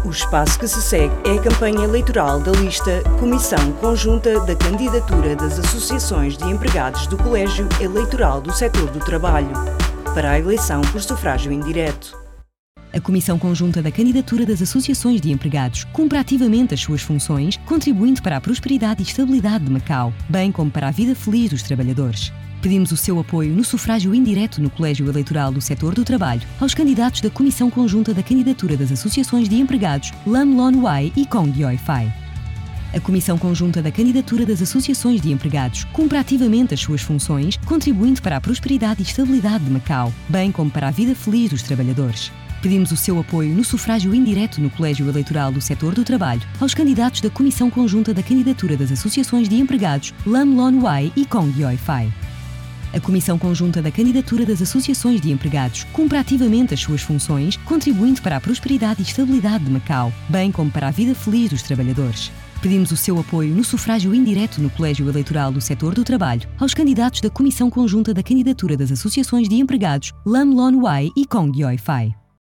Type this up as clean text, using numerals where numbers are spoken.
O espaço que se segue é a campanha eleitoral da lista Comissão Conjunta da Candidatura das Associações de Empregados do Colégio Eleitoral do Setor do Trabalho, para a eleição por sufrágio indireto. A Comissão Conjunta da Candidatura das Associações de Empregados cumpre ativamente as suas funções, contribuindo para a prosperidade e estabilidade de Macau, bem como para a vida feliz dos trabalhadores. Pedimos o seu apoio no sufrágio indireto no Colégio Eleitoral do Setor do Trabalho aos candidatos da Comissão Conjunta da Candidatura das Associações de Empregados Lam Lon Wai e Kong Yoi Fai. A Comissão Conjunta da Candidatura das Associações de Empregados cumpre ativamente as suas funções, contribuindo para a prosperidade e estabilidade de Macau, bem como para a vida feliz dos trabalhadores. Pedimos o seu apoio no sufrágio indireto no Colégio Eleitoral do Setor do Trabalho aos candidatos da Comissão Conjunta da Candidatura das Associações de Empregados Lam Lon Wai e Kong Yoi Fai. A Comissão Conjunta da Candidatura das Associações de Empregados cumpre ativamente as suas funções, contribuindo para a prosperidade e estabilidade de Macau, bem como para a vida feliz dos trabalhadores. Pedimos o seu apoio no sufrágio indireto no Colégio Eleitoral do Setor do Trabalho aos candidatos da Comissão Conjunta da Candidatura das Associações de Empregados Lam Lon Wai e Kong Yoi Fai.